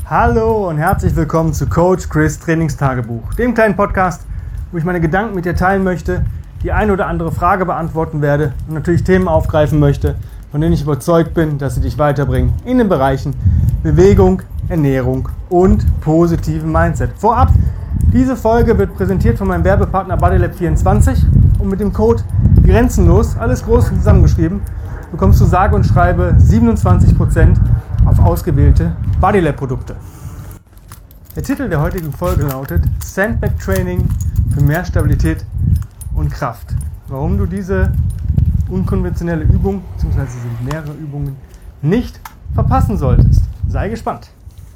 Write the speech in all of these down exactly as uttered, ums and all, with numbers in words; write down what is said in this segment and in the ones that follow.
Hallo und herzlich willkommen zu Coach Chris Trainingstagebuch, dem kleinen Podcast, wo ich meine Gedanken mit dir teilen möchte, die eine oder andere Frage beantworten werde und natürlich Themen aufgreifen möchte, von denen ich überzeugt bin, dass sie dich weiterbringen in den Bereichen Bewegung, Ernährung und positiven Mindset. Vorab, diese Folge wird präsentiert von meinem Werbepartner Bodylab vierundzwanzig und mit dem Code Grenzenlos, alles groß zusammengeschrieben, bekommst du sage und schreibe siebenundzwanzig Prozent auf ausgewählte Bodylab-Produkte. Der Titel der heutigen Folge lautet Sandbag Training für mehr Stabilität und Kraft. Warum du diese unkonventionelle Übung, beziehungsweise sind mehrere Übungen, nicht verpassen solltest. Sei gespannt.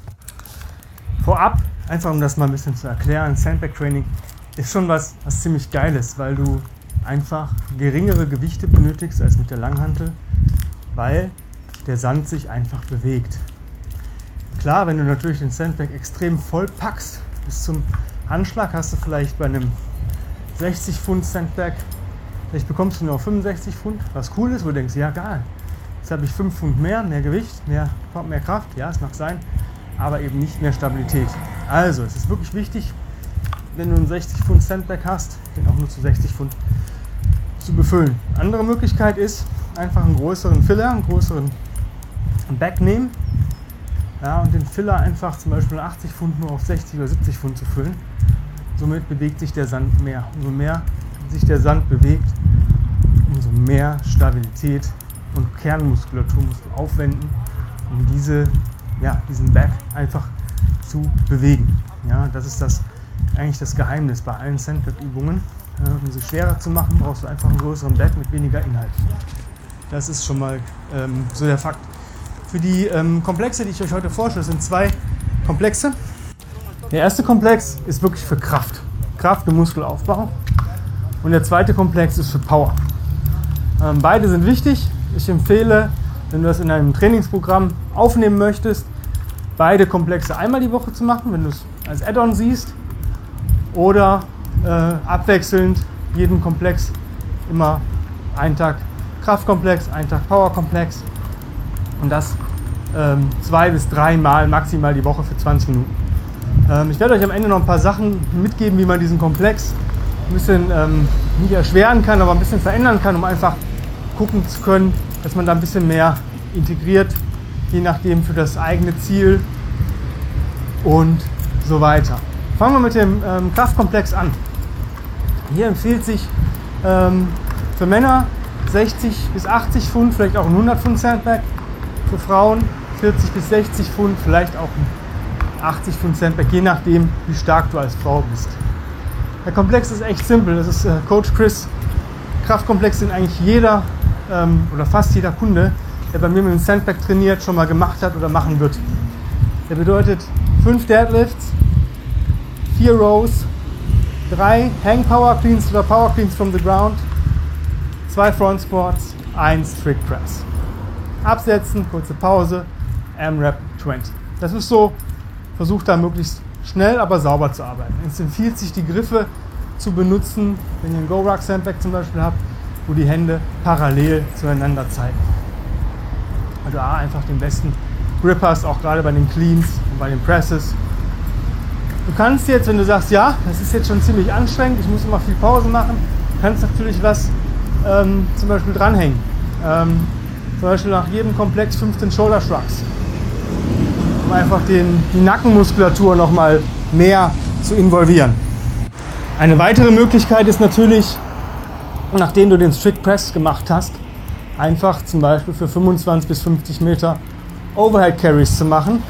Vorab, einfach um das mal ein bisschen zu erklären, Sandbag Training ist schon was, was ziemlich Geiles, weil du einfach geringere Gewichte benötigst als mit der Langhantel, weil der Sand sich einfach bewegt. Klar, wenn du natürlich den Sandbag extrem voll packst, bis zum Handschlag hast du vielleicht bei einem sechzig Pfund Sandbag, vielleicht bekommst du nur fünfundsechzig Pfund, was cool ist, wo du denkst, ja geil, jetzt habe ich fünf Pfund mehr, mehr Gewicht, mehr, mehr Kraft, ja, es mag sein, aber eben nicht mehr Stabilität. Also, es ist wirklich wichtig, wenn du einen sechzig Pfund Sandbag hast, den auch nur zu sechzig Pfund zu befüllen. Andere Möglichkeit ist, einfach einen größeren Filler, einen größeren Bag nehmen, ja, und den Filler einfach zum Beispiel achtzig Pfund nur auf sechzig oder siebzig Pfund zu füllen. Somit bewegt sich der Sand mehr. Umso mehr sich der Sand bewegt, umso mehr Stabilität und Kernmuskulatur musst du aufwenden, um diese, ja, diesen Bag einfach zu bewegen. Ja, das ist das, eigentlich das Geheimnis bei allen Sandbag-Übungen. Ja, um sie schwerer zu machen, brauchst du einfach einen größeren Bag mit weniger Inhalt. Das ist schon mal ähm, so der Fakt. Für die ähm, Komplexe, die ich euch heute vorstelle, sind zwei Komplexe. Der erste Komplex ist wirklich für Kraft. Kraft und Muskelaufbau. Und der zweite Komplex ist für Power. Ähm, beide sind wichtig. Ich empfehle, wenn du das in einem Trainingsprogramm aufnehmen möchtest, beide Komplexe einmal die Woche zu machen, wenn du es als Add-on siehst. Oder äh, abwechselnd jeden Komplex immer einen Tag Kraftkomplex, einen Tag Powerkomplex. Und das ähm, zwei bis drei Mal maximal die Woche für zwanzig Minuten. Ähm, ich werde euch am Ende noch ein paar Sachen mitgeben, wie man diesen Komplex ein bisschen ähm, nicht erschweren kann, aber ein bisschen verändern kann, um einfach gucken zu können, dass man da ein bisschen mehr integriert, je nachdem für das eigene Ziel und so weiter. Fangen wir mit dem ähm, Kraftkomplex an. Hier empfiehlt sich ähm, für Männer sechzig bis achtzig Pfund, vielleicht auch ein hundert Pfund Sandbag. Für Frauen vierzig bis sechzig Pfund, vielleicht auch ein achtzig Pfund Sandbag, je nachdem, wie stark du als Frau bist. Der Komplex ist echt simpel. Das ist äh, Coach Chris. Kraftkomplex, den eigentlich jeder ähm, oder fast jeder Kunde, der bei mir mit dem Sandbag trainiert, schon mal gemacht hat oder machen wird. Der bedeutet fünf Deadlifts, vier Rows, drei Hang Power Cleans oder Power Cleans from the ground, zwei Front Squats, ein Strict Press. Absetzen, kurze Pause, AMRAP zwanzig. Das ist so, versucht da möglichst schnell, aber sauber zu arbeiten. Es empfiehlt sich, die Griffe zu benutzen, wenn ihr einen Go-Ruck Sandbag zum Beispiel habt, wo die Hände parallel zueinander zeigen. Weil du A, einfach den besten Grip hast, auch gerade bei den Cleans und bei den Presses. Du kannst jetzt, wenn du sagst, ja, das ist jetzt schon ziemlich anstrengend, ich muss immer viel Pause machen, kannst natürlich was ähm, zum Beispiel dranhängen. Ähm, zum Beispiel nach jedem Komplex fünfzehn Shoulder Shrugs, um einfach den, die Nackenmuskulatur nochmal mehr zu involvieren. Eine weitere Möglichkeit ist natürlich, nachdem du den Strict Press gemacht hast, einfach zum Beispiel für fünfundzwanzig bis fünfzig Meter Overhead Carries zu machen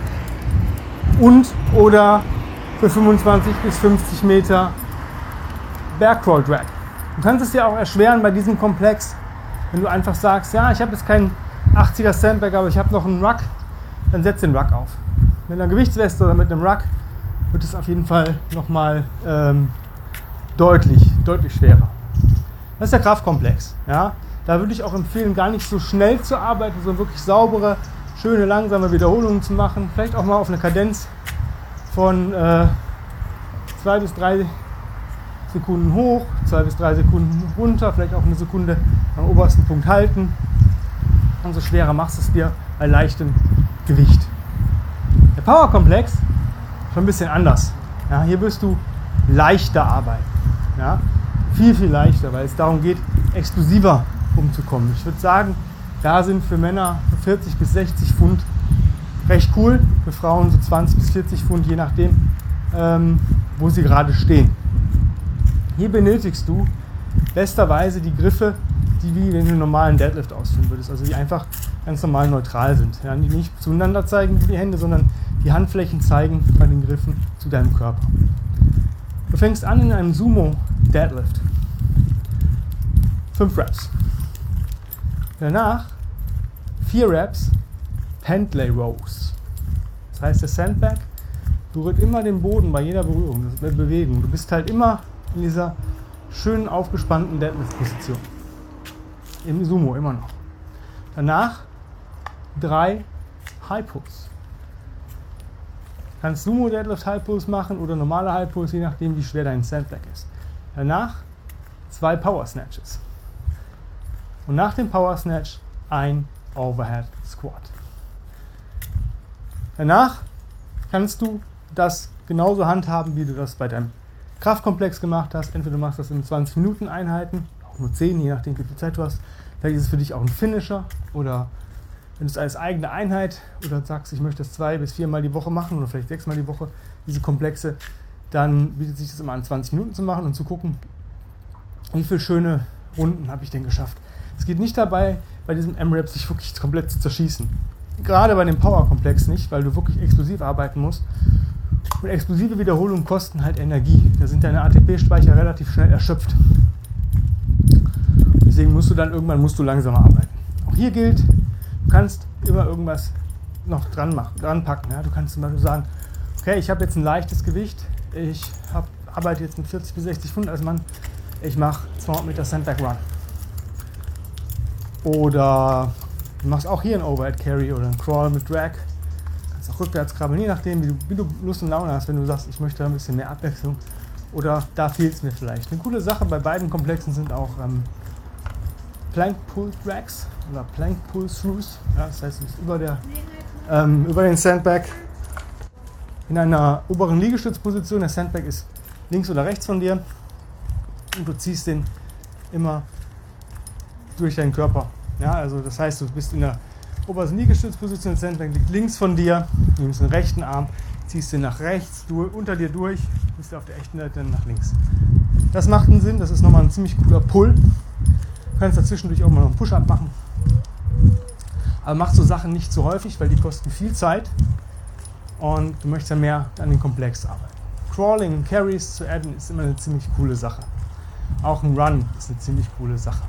und oder für fünfundzwanzig bis fünfzig Meter Backroll Drag. Du kannst es dir auch erschweren bei diesem Komplex, wenn du einfach sagst, ja, ich habe jetzt keinen achtziger Sandbag, aber ich habe noch einen Ruck, dann setz den Ruck auf. Mit einer Gewichtsweste oder mit einem Ruck wird es auf jeden Fall nochmal ähm, deutlich, deutlich schwerer. Das ist der Kraftkomplex. Ja? Da würde ich auch empfehlen, gar nicht so schnell zu arbeiten, sondern wirklich saubere, schöne, langsame Wiederholungen zu machen. Vielleicht auch mal auf eine Kadenz von äh, zwei bis drei Sekunden hoch, zwei bis drei Sekunden runter, vielleicht auch eine Sekunde am obersten Punkt halten. Umso schwerer machst du es dir bei leichtem Gewicht. Der Powerkomplex ist schon ein bisschen anders. Ja, hier wirst du leichter arbeiten. Ja, viel, viel leichter, weil es darum geht, explosiver umzukommen. Ich würde sagen, da sind für Männer vierzig bis sechzig Pfund recht cool, für Frauen so zwanzig bis vierzig Pfund, je nachdem, ähm, wo sie gerade stehen. Hier benötigst du besterweise die Griffe, die wie wenn du einen normalen Deadlift ausführen würdest, also die einfach ganz normal neutral sind. Ja, die nicht zueinander zeigen, die Hände, sondern die Handflächen zeigen bei den Griffen zu deinem Körper. Du fängst an in einem Sumo Deadlift. fünf Reps. Danach vier Reps Pendlay Rows. Das heißt, der Sandbag berührt immer den Boden bei jeder Berührung, das ist Bewegung. Du bist halt immer in dieser schönen aufgespannten Deadlift-Position. Im Sumo immer noch. Danach drei High Pulls. Du kannst Sumo Deadlift High Pulls machen oder normale High Pulls, je nachdem wie schwer dein Sandbag ist. Danach zwei Power Snatches. Und nach dem Power Snatch ein Overhead Squat. Danach kannst du das genauso handhaben, wie du das bei deinem Kraftkomplex gemacht hast. Entweder du machst das in zwanzig Minuten Einheiten, auch nur zehn, je nachdem wie viel Zeit du hast. Vielleicht ist es für dich auch ein Finisher oder wenn du es als eigene Einheit oder sagst, ich möchte das zwei bis viermal die Woche machen oder vielleicht sechsmal die Woche, diese Komplexe, dann bietet sich das immer an, zwanzig Minuten zu machen und zu gucken, wie viele schöne Runden habe ich denn geschafft. Es geht nicht dabei, bei diesem M-Rap sich wirklich komplett zu zerschießen. Gerade bei dem Power-Komplex nicht, weil du wirklich explosiv arbeiten musst. Und explosive Wiederholungen kosten halt Energie. Da sind deine A T P-Speicher relativ schnell erschöpft. Deswegen musst du dann irgendwann musst du langsamer arbeiten. Auch hier gilt, du kannst immer irgendwas noch dran machen, dran packen. Ja? Du kannst zum Beispiel sagen, okay, ich habe jetzt ein leichtes Gewicht, ich hab, arbeite jetzt mit vierzig bis sechzig Pfund als Mann, ich mache zweihundert Meter Sandbag Run. Oder du machst auch hier einen Overhead Carry oder einen Crawl mit Drag. Du kannst auch rückwärts krabbeln, je nachdem, wie du, wie du Lust und Laune hast, wenn du sagst, ich möchte ein bisschen mehr Abwechslung. Oder da fehlt es mir vielleicht. Eine coole Sache bei beiden Komplexen sind auch ähm, Plank Pull Drags oder Plank Pull Throughs. Ja, das heißt, du bist über, der, ähm, über den Sandbag in einer oberen Liegestützposition. Der Sandbag ist links oder rechts von dir und du ziehst den immer durch deinen Körper. Ja, also das heißt, du bist in der obersten Liegestützposition, der Sandbag liegt links von dir, du nimmst den rechten Arm, ziehst den nach rechts, du, unter dir durch, bist du auf der echten Seite dann nach links. Das macht einen Sinn, das ist nochmal ein ziemlich cooler Pull. Du kannst dazwischendurch auch mal noch einen Push-Up machen. Aber mach so Sachen nicht zu häufig, weil die kosten viel Zeit und du möchtest ja mehr an den Komplex arbeiten. Crawling und Carries zu adden ist immer eine ziemlich coole Sache. Auch ein Run ist eine ziemlich coole Sache.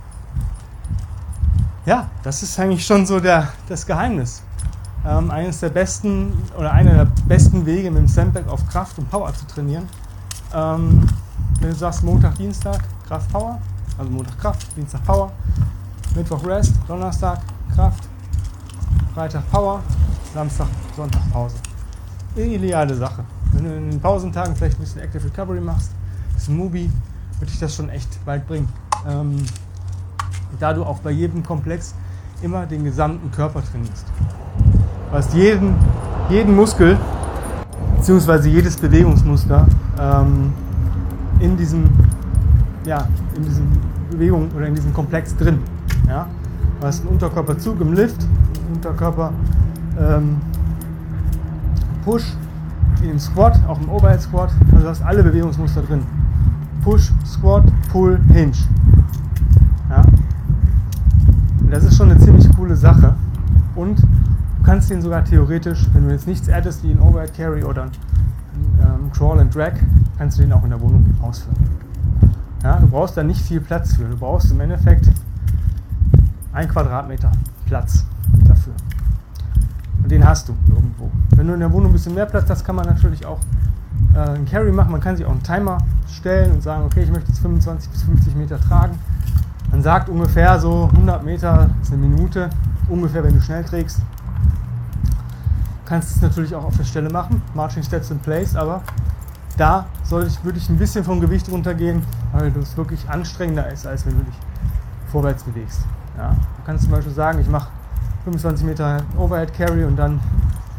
Ja, das ist eigentlich schon so der, das Geheimnis. Ähm, eines der besten oder einer der besten Wege mit dem Sandbag auf Kraft und Power zu trainieren. Ähm, wenn du sagst Montag, Dienstag Kraft, Power, also Montag Kraft, Dienstag Power, Mittwoch Rest, Donnerstag Kraft, Freitag Power, Samstag, Sonntag Pause. Ideale Sache. Wenn du in den Pausentagen vielleicht ein bisschen Active Recovery machst, ein bisschen Mubi, würde dich das schon echt weit bringen. Ähm, da du auch bei jedem Komplex immer den gesamten Körper trainierst. Du hast jeden, jeden Muskel bzw. jedes Bewegungsmuster ähm, in diesem, ja, in diesem Bewegung oder in diesem Komplex drin. Ja? Du hast einen Unterkörperzug im Lift, einen Unterkörper ähm, Push in dem Squat, auch im Overhead Squat. Also du hast alle Bewegungsmuster drin. Push, Squat, Pull, Hinge. Ja? Das ist schon eine ziemlich coole Sache und du kannst den sogar theoretisch, wenn du jetzt nichts addest wie ein Overhead Carry oder ein ähm, Crawl and Drag, kannst du den auch in der Wohnung ausführen. Ja, du brauchst da nicht viel Platz für, du brauchst im Endeffekt ein Quadratmeter Platz dafür und den hast du irgendwo. Wenn du in der Wohnung ein bisschen mehr Platz hast, kann man natürlich auch äh, einen Carry machen, man kann sich auch einen Timer stellen und sagen, okay, ich möchte jetzt fünfundzwanzig bis fünfzig Meter tragen. Man sagt ungefähr so hundert Meter ist eine Minute, ungefähr wenn du schnell trägst. Du kannst es natürlich auch auf der Stelle machen, Marching Steps in Place, aber da soll ich, würde ich ein bisschen vom Gewicht runtergehen, weil das wirklich anstrengender ist, als wenn du dich vorwärts bewegst. Ja, du kannst zum Beispiel sagen, ich mache fünfundzwanzig Meter Overhead Carry und dann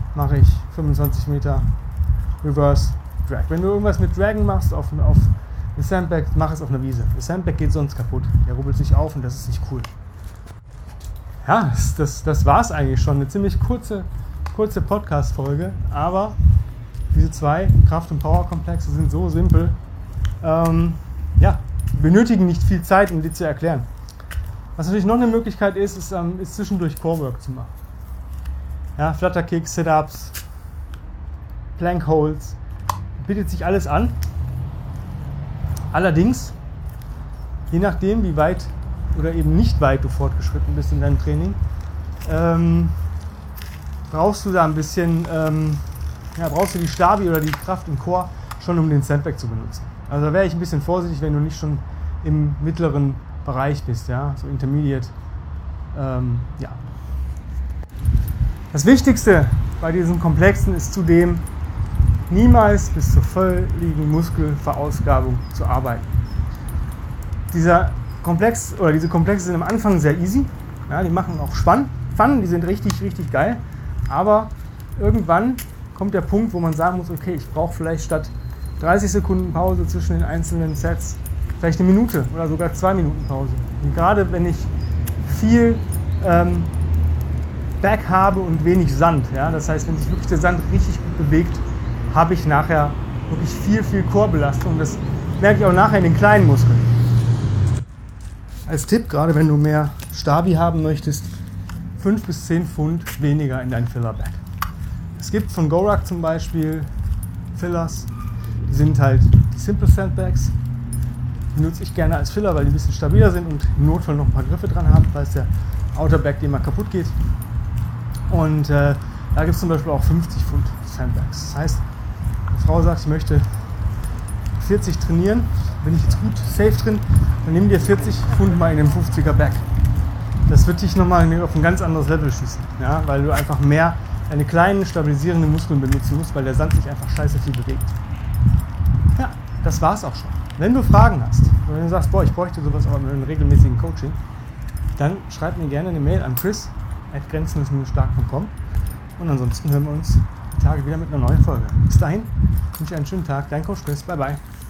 mache ich fünfundzwanzig Meter Reverse Drag. Wenn du irgendwas mit Dragon machst auf, auf eine Sandbag, mach es auf einer Wiese. Das Sandbag geht sonst kaputt. Der rubbelt sich auf und das ist nicht cool. Ja, das, das, das war es eigentlich schon. Eine ziemlich kurze, kurze Podcast-Folge, aber diese zwei Kraft- und Power-Komplexe sind so simpel, ähm, ja, benötigen nicht viel Zeit, um die zu erklären. Was natürlich noch eine Möglichkeit ist, ist, ähm, ist zwischendurch Core-Work zu machen. Ja, Flutter-Kicks, Sit-Ups, Plank-Holds, bietet sich alles an. Allerdings, je nachdem, wie weit oder eben nicht weit du fortgeschritten bist in deinem Training, ähm, brauchst du da ein bisschen, ähm, ja, brauchst du die Stabi oder die Kraft im Core schon, um den Sandbag zu benutzen. Also da wäre ich ein bisschen vorsichtig, wenn du nicht schon im mittleren Bereich bist, ja, so Intermediate. Ähm, ja. Das Wichtigste bei diesen Komplexen ist zudem, niemals bis zur völligen Muskelverausgabung zu arbeiten. Dieser Komplex oder diese Komplexe sind am Anfang sehr easy, ja, die machen auch Spann, Fun, die sind richtig, richtig geil, aber irgendwann kommt der Punkt, wo man sagen muss, okay, ich brauche vielleicht statt dreißig Sekunden Pause zwischen den einzelnen Sets vielleicht eine Minute oder sogar zwei Minuten Pause. Und gerade wenn ich viel ähm, Back habe und wenig Sand, ja, das heißt, wenn sich wirklich der Sand richtig gut bewegt, habe ich nachher wirklich viel, viel Core-Belastung. Das merke ich auch nachher in den kleinen Muskeln. Als Tipp, gerade wenn du mehr Stabi haben möchtest, fünf bis zehn Pfund weniger in dein Filler-Bag. Es gibt von Goruck zum Beispiel Fillers, die sind halt die Simple Sandbags. Die nutze ich gerne als Filler, weil die ein bisschen stabiler sind und im Notfall noch ein paar Griffe dran haben, falls der Outer Bag dir mal kaputt geht. Und äh, da gibt es zum Beispiel auch fünfzig Pfund Sandbags. Das heißt, eine Frau sagt, ich möchte vierzig trainieren, bin ich jetzt gut safe drin, dann nimm dir vierzig Pfund mal in dem fünfziger Bag. Das wird dich nochmal auf ein ganz anderes Level schießen, ja, weil du einfach mehr deine kleinen stabilisierenden Muskeln benutzen musst, weil der Sand sich einfach scheiße viel bewegt. Ja, das war's auch schon. Wenn du Fragen hast, oder wenn du sagst, boah, ich bräuchte sowas aber mit einem regelmäßigen Coaching, dann schreib mir gerne eine Mail an chris at grenzen stark punkt com und ansonsten hören wir uns die Tage wieder mit einer neuen Folge. Bis dahin, wünsche ich einen schönen Tag, dein Coach Chris, bye bye.